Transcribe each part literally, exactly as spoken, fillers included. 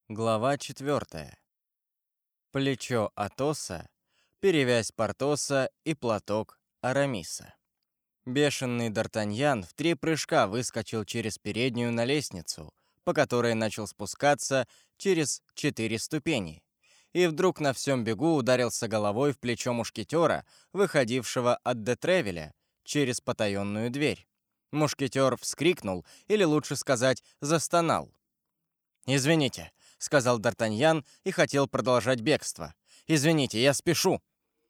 Глава четвертая. Плечо Атоса, перевязь Портоса и платок Арамиса. Бешеный Д'Артаньян в три прыжка выскочил через переднюю на лестницу, по которой начал спускаться через четыре ступени, и вдруг на всем бегу ударился головой в плечо мушкетера, выходившего от де Тревиля через потаенную дверь. Мушкетер вскрикнул, или лучше сказать, застонал. «Извините», — сказал Д'Артаньян и хотел продолжать бегство. «Извините, я спешу».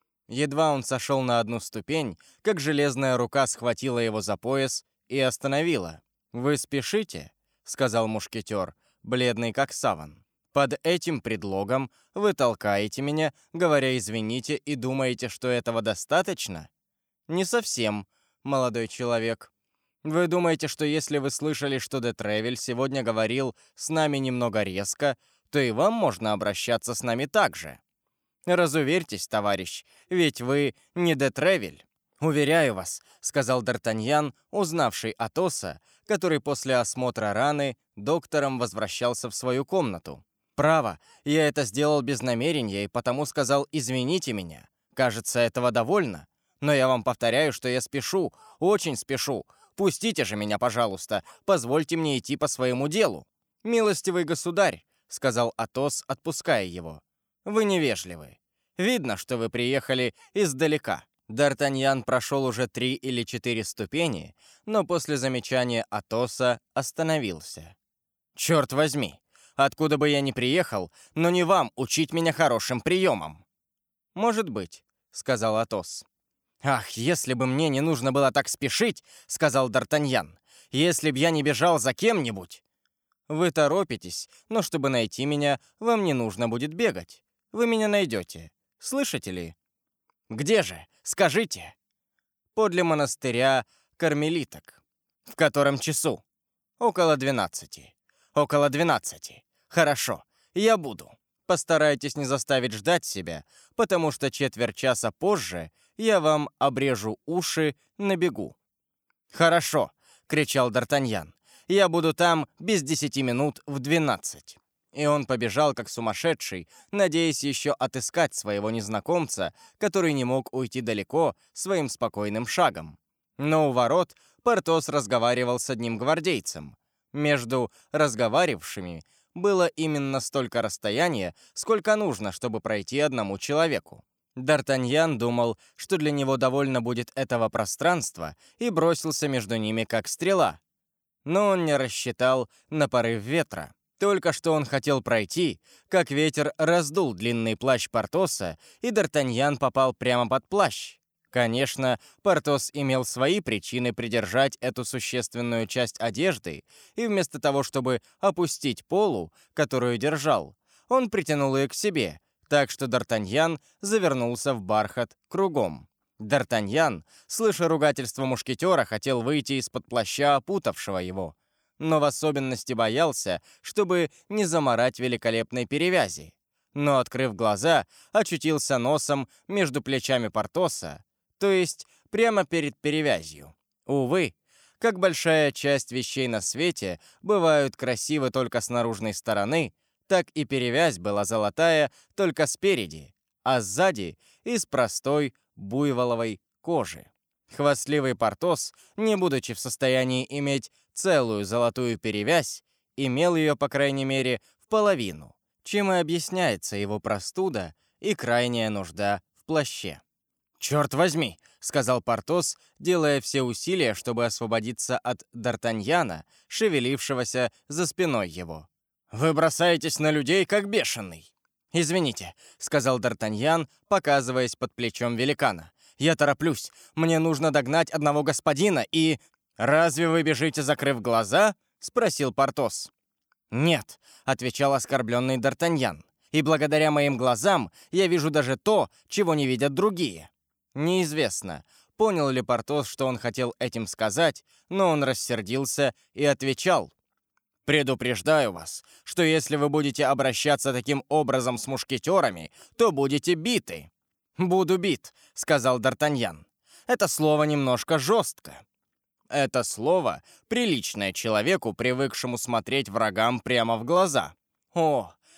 Едва он сошел на одну ступень, как железная рука схватила его за пояс и остановила. «Вы спешите?» — сказал мушкетер, бледный как саван. «Под этим предлогом вы толкаете меня, говоря «извините», и думаете, что этого достаточно?» «Не совсем, молодой человек. Вы думаете, что если вы слышали, что де Тревиль сегодня говорил с нами немного резко, то и вам можно обращаться с нами так же? Разуверьтесь, товарищ, ведь вы не де Тревиль». «Уверяю вас», — сказал Д'Артаньян, узнавший Атоса, который после осмотра раны доктором возвращался в свою комнату. «Право, я это сделал без намерения и потому сказал «извините меня». Кажется, этого довольно. Но я вам повторяю, что я спешу, очень спешу. Пустите же меня, пожалуйста, позвольте мне идти по своему делу». «Милостивый государь», — сказал Атос, отпуская его, — «вы невежливы. Видно, что вы приехали издалека». Д'Артаньян прошел уже три или четыре ступени, но после замечания Атоса остановился. «Черт возьми, откуда бы я ни приехал, но не вам учить меня хорошим приемам». «Может быть», — сказал Атос. «Ах, если бы мне не нужно было так спешить», — сказал Д'Артаньян, — «если б я не бежал за кем-нибудь». «Вы торопитесь, но чтобы найти меня, вам не нужно будет бегать. Вы меня найдете. Слышите ли?» «Где же? Скажите». «Подле монастыря кармелиток». «В котором часу?» «Около двенадцати». «Около двенадцати. Хорошо, я буду. Постарайтесь не заставить ждать себя, потому что четверть часа позже я вам обрежу уши на бегу». «Хорошо», — кричал Д'Артаньян. «Я буду там без десяти минут в двенадцать». И он побежал, как сумасшедший, надеясь еще отыскать своего незнакомца, который не мог уйти далеко своим спокойным шагом. Но у ворот Портос разговаривал с одним гвардейцем. Между разговаривавшими было именно столько расстояния, сколько нужно, чтобы пройти одному человеку. Д'Артаньян думал, что для него довольно будет этого пространства, и бросился между ними как стрела. Но он не рассчитал на порыв ветра. Только что он хотел пройти, как ветер раздул длинный плащ Портоса, и Д'Артаньян попал прямо под плащ. Конечно, Портос имел свои причины придержать эту существенную часть одежды, и вместо того, чтобы опустить полу, которую держал, он притянул ее к себе, так что Д'Артаньян завернулся в бархат кругом. Д'Артаньян, слыша ругательство мушкетера, хотел выйти из-под плаща, опутавшего его, но в особенности боялся, чтобы не замарать великолепной перевязи. Но, открыв глаза, очутился носом между плечами Портоса, то есть прямо перед перевязью. Увы, как большая часть вещей на свете бывают красивы только с наружной стороны, так и перевязь была золотая только спереди, а сзади — из простой буйволовой кожи. Хвастливый Портос, не будучи в состоянии иметь целую золотую перевязь, имел ее, по крайней мере, в половину, чем и объясняется его простуда и крайняя нужда в плаще. «Черт возьми!» — сказал Портос, делая все усилия, чтобы освободиться от Д'Артаньяна, шевелившегося за спиной его. «Вы бросаетесь на людей, как бешеный!» «Извините», — сказал Д'Артаньян, показываясь под плечом великана. «Я тороплюсь. Мне нужно догнать одного господина и...» «Разве вы бежите, закрыв глаза?» — спросил Портос. «Нет», — отвечал оскорбленный Д'Артаньян. «И благодаря моим глазам я вижу даже то, чего не видят другие». Неизвестно, понял ли Портос, что он хотел этим сказать, но он рассердился и отвечал: «Предупреждаю вас, что если вы будете обращаться таким образом с мушкетерами, то будете биты». «Буду бит», — сказал Д'Артаньян. «Это слово немножко жестко». Это слово приличное человеку, привыкшему смотреть врагам прямо в глаза. «О,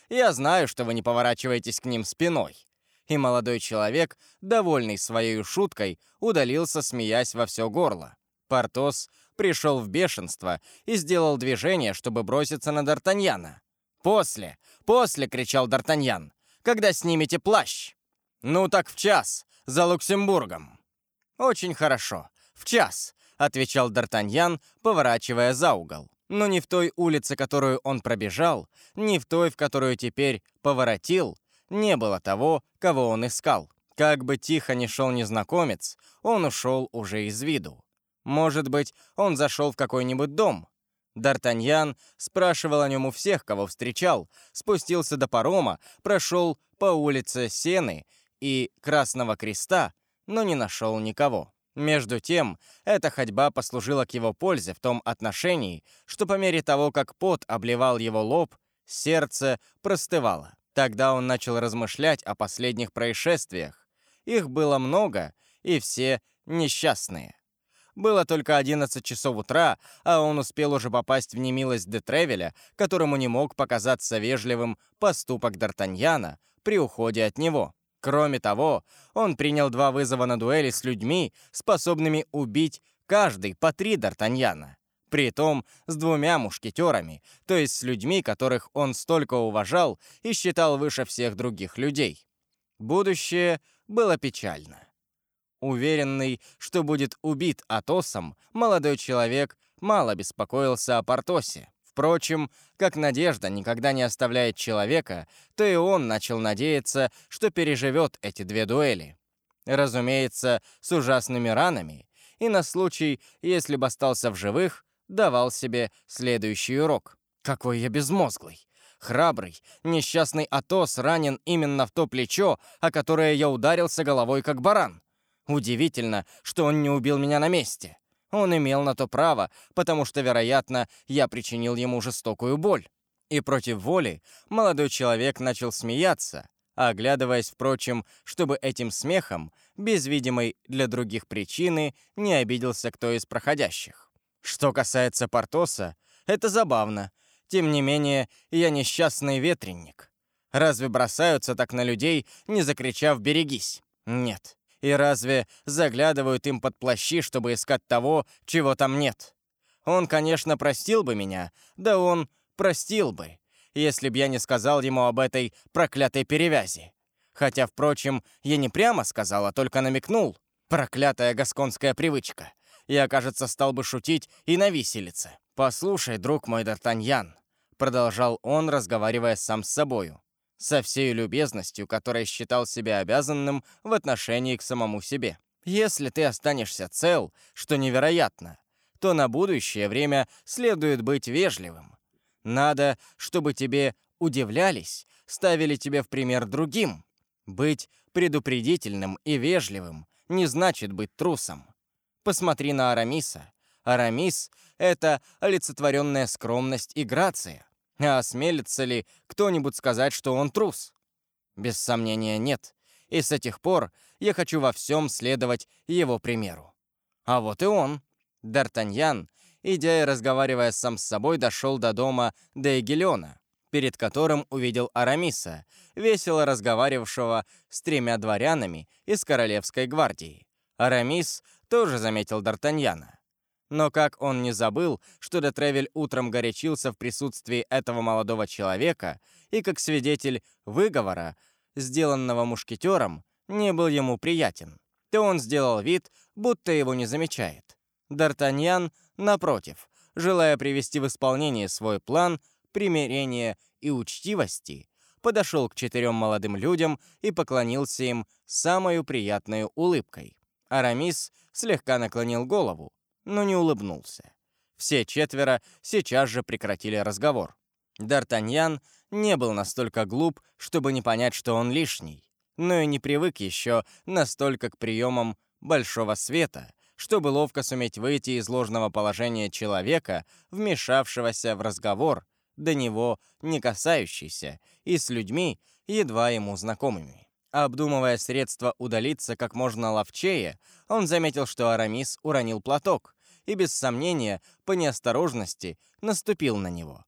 Я знаю, что вы не поворачиваетесь к ним спиной». И молодой человек, довольный своей шуткой, удалился, смеясь во все горло. Портос пришел в бешенство и сделал движение, чтобы броситься на Д'Артаньяна. «После! После!» — кричал Д'Артаньян. «Когда снимете плащ?» «Ну так в час, за Люксембургом». «Очень хорошо, в час», — отвечал Д'Артаньян, поворачивая за угол. Но ни в той улице, которую он пробежал, ни в той, в которую теперь поворотил, не было того, кого он искал. Как бы тихо ни шел незнакомец, он ушел уже из виду. Может быть, он зашел в какой-нибудь дом. Д'Артаньян спрашивал о нем у всех, кого встречал, спустился до парома, прошел по улице Сены и Красного Креста, но не нашел никого. Между тем, эта ходьба послужила к его пользе в том отношении, что по мере того, как пот обливал его лоб, сердце простывало. Тогда он начал размышлять о последних происшествиях. Их было много, и все несчастные. Было только одиннадцать часов утра, а он успел уже попасть в немилость де Тревиля, которому не мог показаться вежливым поступок Д'Артаньяна при уходе от него. Кроме того, он принял два вызова на дуэли с людьми, способными убить каждый по три Д'Артаньяна. Притом с двумя мушкетерами, то есть с людьми, которых он столько уважал и считал выше всех других людей. Будущее было печально. Уверенный, что будет убит Атосом, молодой человек мало беспокоился о Портосе. Впрочем, как надежда никогда не оставляет человека, то и он начал надеяться, что переживет эти две дуэли. Разумеется, с ужасными ранами, и на случай, если бы остался в живых, давал себе следующий урок. Какой я безмозглый! Храбрый, несчастный Атос ранен именно в то плечо, о которое я ударился головой как баран. Удивительно, что он не убил меня на месте. Он имел на то право, потому что, вероятно, я причинил ему жестокую боль. И против воли молодой человек начал смеяться, оглядываясь, впрочем, чтобы этим смехом, без видимой для других причины, не обиделся кто из проходящих. Что касается Портоса, это забавно. Тем не менее, я несчастный ветреник. Разве бросаются так на людей, не закричав «берегись»? Нет. И разве заглядывают им под плащи, чтобы искать того, чего там нет? Он, конечно, простил бы меня, да он простил бы, если б я не сказал ему об этой проклятой перевязи. Хотя, впрочем, я не прямо сказал, а только намекнул. Проклятая гасконская привычка. Я, кажется, стал бы шутить и на виселице. «Послушай, друг мой Д'Артаньян», — продолжал он, разговаривая сам с собою, со всей любезностью, которой считал себя обязанным в отношении к самому себе. «Если ты останешься цел, что невероятно, то на будущее время следует быть вежливым. Надо, чтобы тебе удивлялись, ставили тебе в пример другим. Быть предупредительным и вежливым не значит быть трусом. Посмотри на Арамиса. Арамис — это олицетворенная скромность и грация. А осмелится ли кто-нибудь сказать, что он трус? Без сомнения, нет. И с этих пор я хочу во всем следовать его примеру. А вот и он. Д'Артаньян, идя и разговаривая сам с собой, дошел до дома де Эгильона, перед которым увидел Арамиса, весело разговаривавшего с тремя дворянами из Королевской гвардии. Арамис тоже заметил Д'Артаньяна. Но как он не забыл, что де Тревиль утром горячился в присутствии этого молодого человека и как свидетель выговора, сделанного мушкетером, не был ему приятен, то он сделал вид, будто его не замечает. Д'Артаньян, напротив, желая привести в исполнение свой план примирения и учтивости, подошел к четырем молодым людям и поклонился им самою приятной улыбкой. Арамис слегка наклонил голову, но не улыбнулся. Все четверо сейчас же прекратили разговор. Д'Артаньян не был настолько глуп, чтобы не понять, что он лишний, но и не привык еще настолько к приемам большого света, чтобы ловко суметь выйти из ложного положения человека, вмешавшегося в разговор, до него не касающийся, и с людьми, едва ему знакомыми. Обдумывая средства удалиться как можно ловчее, он заметил, что Арамис уронил платок, и без сомнения, по неосторожности, наступил на него.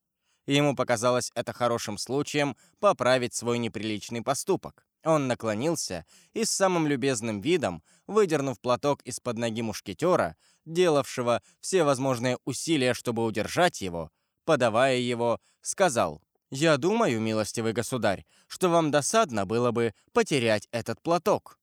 Ему показалось это хорошим случаем поправить свой неприличный поступок. Он наклонился и с самым любезным видом, выдернув платок из-под ноги мушкетера, делавшего все возможные усилия, чтобы удержать его, подавая его, сказал: «Я думаю, милостивый государь, что вам досадно было бы потерять этот платок».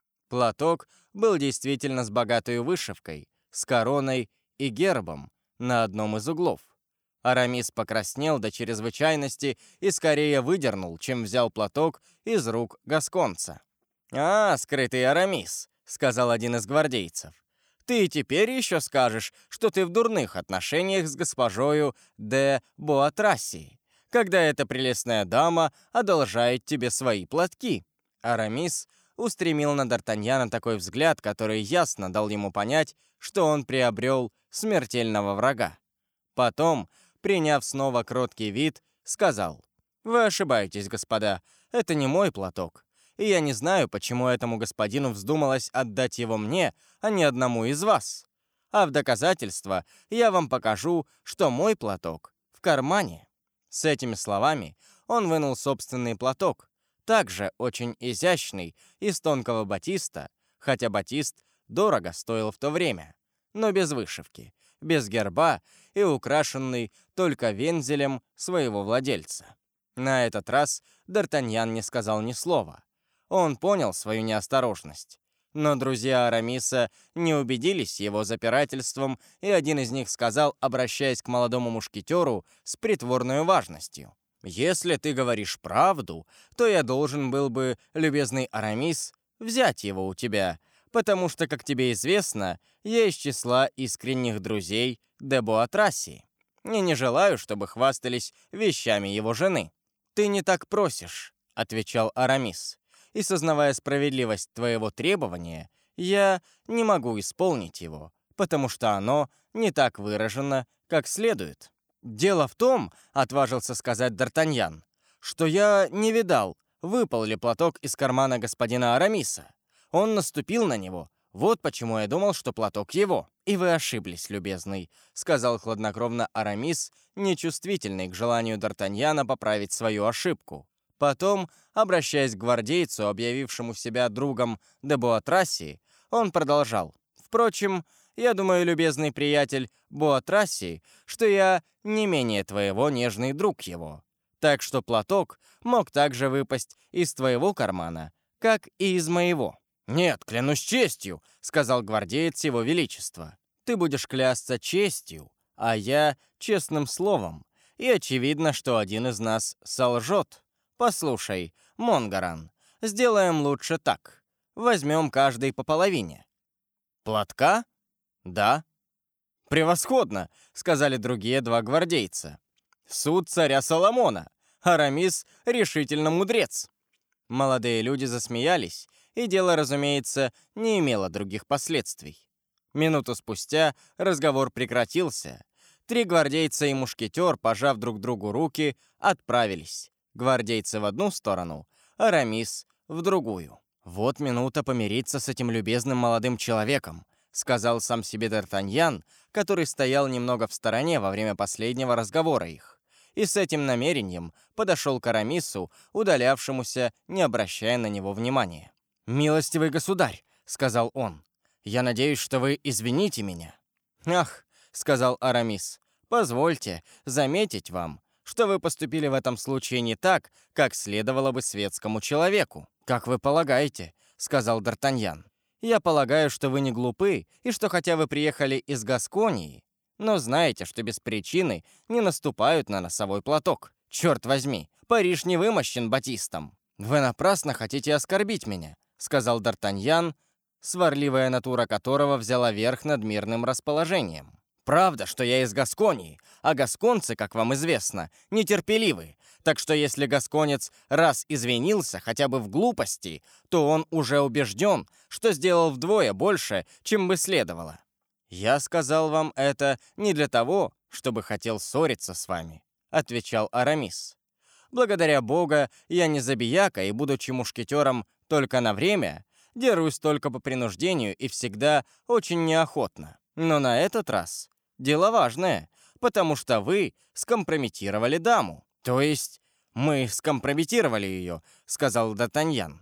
Платок был действительно с богатой вышивкой, с короной и гербом на одном из углов. Арамис покраснел до чрезвычайности и скорее выдернул, чем взял платок из рук гасконца. «А, скрытый Арамис», — сказал один из гвардейцев, «ты теперь еще скажешь, что ты в дурных отношениях с госпожою де Буатрасси, когда эта прелестная дама одолжает тебе свои платки». Арамис устремил на Д'Артаньяна такой взгляд, который ясно дал ему понять, что он приобрел смертельного врага. Потом, приняв снова кроткий вид, сказал: «Вы ошибаетесь, господа, это не мой платок, и я не знаю, почему этому господину вздумалось отдать его мне, а не одному из вас. А в доказательство я вам покажу, что мой платок в кармане». С этими словами он вынул собственный платок, также очень изящный, из тонкого батиста, хотя батист дорого стоил в то время, но без вышивки, без герба и украшенный только вензелем своего владельца. На этот раз Д'Артаньян не сказал ни слова. Он понял свою неосторожность. Но друзья Арамиса не убедились его запирательством, и один из них сказал, обращаясь к молодому мушкетеру с притворной важностью: «Если ты говоришь правду, то я должен был бы, любезный Арамис, взять его у тебя, потому что, как тебе известно, я из числа искренних друзей де Буатрасси и не желаю, чтобы хвастались вещами его жены». «Ты не так просишь», — отвечал Арамис, «и, сознавая справедливость твоего требования, я не могу исполнить его, потому что оно не так выражено, как следует». «Дело в том, — отважился сказать Д'Артаньян, — что я не видал, выпал ли платок из кармана господина Арамиса. Он наступил на него, вот почему я думал, что платок его». «И вы ошиблись, любезный», — сказал хладнокровно Арамис, нечувствительный к желанию Д'Артаньяна поправить свою ошибку. Потом, обращаясь к гвардейцу, объявившему себя другом де Буатрасси, он продолжал: «Впрочем, я думаю, любезный приятель Буатрасси, что я не менее твоего нежный друг его. Так что платок мог также выпасть из твоего кармана, как и из моего». «Нет, клянусь честью», — сказал гвардеец его величества. «Ты будешь клясться честью, а я честным словом, и очевидно, что один из нас солжет. Послушай, Монгаран, сделаем лучше так. Возьмем каждый по половине». «Платка? Да». «Превосходно», — сказали другие два гвардейца. «Суд царя Соломона. Арамис решительно мудрец». Молодые люди засмеялись, и дело, разумеется, не имело других последствий. Минуту спустя разговор прекратился. Три гвардейца и мушкетер, пожав друг другу руки, отправились. Гвардейцы в одну сторону, Арамис в другую. «Вот минута помириться с этим любезным молодым человеком», — сказал сам себе Д'Артаньян, который стоял немного в стороне во время последнего разговора их, и с этим намерением подошел к Арамису, удалявшемуся, не обращая на него внимания. «Милостивый государь», — сказал он, — «я надеюсь, что вы извините меня». «Ах», — сказал Арамис, — «позвольте заметить вам, что вы поступили в этом случае не так, как следовало бы светскому человеку». «Как вы полагаете», — сказал Д'Артаньян. «Я полагаю, что вы не глупы, и что хотя вы приехали из Гасконии, но знаете, что без причины не наступают на носовой платок. Черт возьми, Париж не вымощен батистом». «Вы напрасно хотите оскорбить меня», — сказал Д'Артаньян, сварливая натура которого взяла верх над мирным расположением. «Правда, что я из Гасконии, а гасконцы, как вам известно, нетерпеливы, так что если гасконец раз извинился хотя бы в глупости, то он уже убежден, что сделал вдвое больше, чем бы следовало. Я сказал вам это не для того, чтобы хотел ссориться с вами», — отвечал Арамис. «Благодаря Бога, я не забияка и, будучи мушкетером только на время, дерусь только по принуждению и всегда очень неохотно. Но на этот раз дело важное, потому что вы скомпрометировали даму. То есть мы скомпрометировали ее, сказал Д'Артаньян.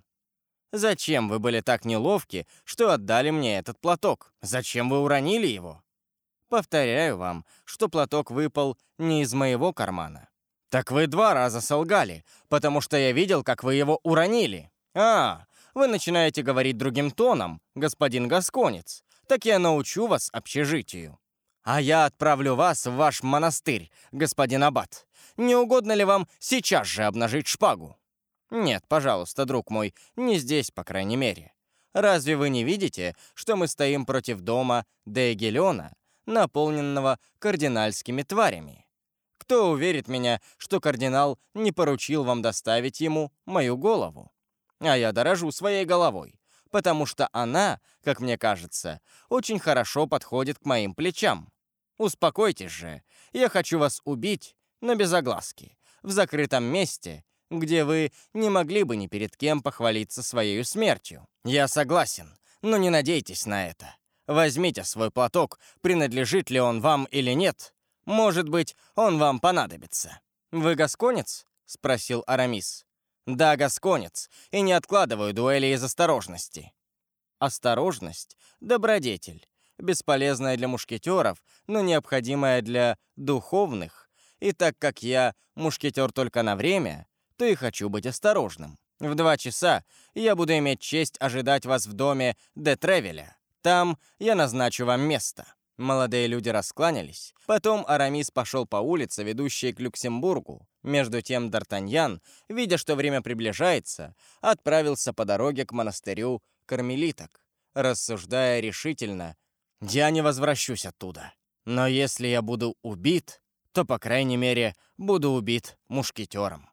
Зачем вы были так неловки, что отдали мне этот платок? Зачем вы уронили его? Повторяю вам, что платок выпал не из моего кармана. Так вы два раза солгали, потому что я видел, как вы его уронили. А, вы начинаете говорить другим тоном, господин Гасконец. Так я научу вас общежитию. А я отправлю вас в ваш монастырь, господин аббат. Не угодно ли вам сейчас же обнажить шпагу? Нет, пожалуйста, друг мой, не здесь, по крайней мере. Разве вы не видите, что мы стоим против дома де Эгелиона, наполненного кардинальскими тварями? Кто уверит меня, что кардинал не поручил вам доставить ему мою голову? А я дорожу своей головой, потому что она, как мне кажется, очень хорошо подходит к моим плечам. Успокойтесь же, я хочу вас убить, но без огласки, в закрытом месте, где вы не могли бы ни перед кем похвалиться своей смертью. Я согласен, но не надейтесь на это. Возьмите свой платок, принадлежит ли он вам или нет. Может быть, он вам понадобится. Вы гасконец? Спросил Арамис. Да, гасконец, и не откладываю дуэли из осторожности. Осторожность — добродетель, бесполезная для мушкетеров, но необходимая для духовных. И так как я мушкетер только на время, то и хочу быть осторожным. В два часа я буду иметь честь ожидать вас в доме де Тревеля. Там я назначу вам место». Молодые люди раскланялись. Потом Арамис пошел по улице, ведущей к Люксембургу. Между тем Д'Артаньян, видя, что время приближается, отправился по дороге к монастырю кармелиток, рассуждая решительно: «Я не возвращусь оттуда. Но если я буду убит, то, по крайней мере, буду убит мушкетером».